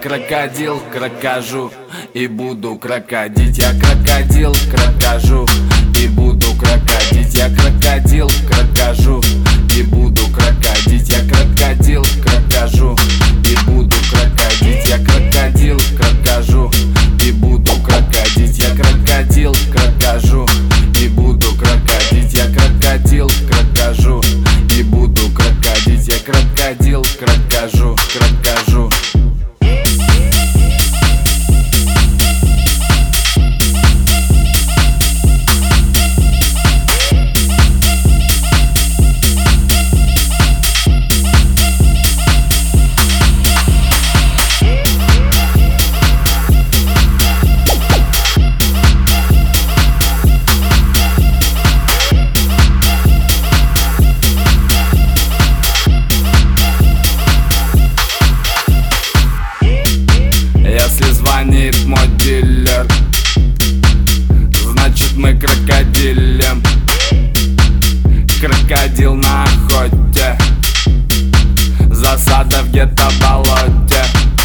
крокодил, крокожу и буду крокодить. Я крокодил, крокожу и буду крокодить. Я крокодил, крокожу и буду крокодить. Я крокодил, крокожу и буду крокодить. Я крокодил, крокожу и буду крокодить. Я крокодил, крокожу и буду крокодить. Я крокодил, крокожу и буду крокодить. Я крокодил, крокожу, крокожу. Если звонит мой дилер, значит мы крокодилем. Крокодил на охоте, засада в гетто-болоте.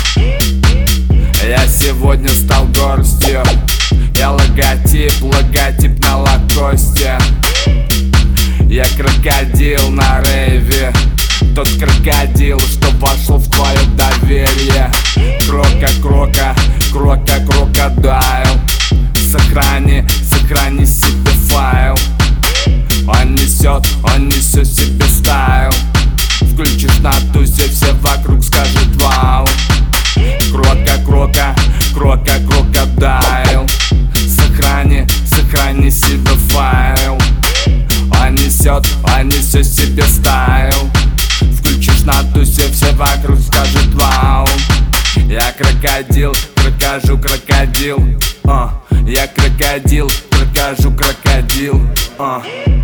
Я сегодня стал горстью, я логотип, логотип на лакосте. Я крокодил на рейве, тот крокодил, что вошел в твое доверие. Крока, крока, крока, крокодайл. Сохрани, сохрани себе файл. Он несет себе стайл. Включишь на тусе, все вокруг скажут вау. Крока, крока, крока, крокодайл. Сохрани, сохрани себе файл. Он несет себе стайл. Включишь на тусе, все вокруг скажут вау. Я крокодил, крокожу крокодил. Я крокодил, крокожу крокодил.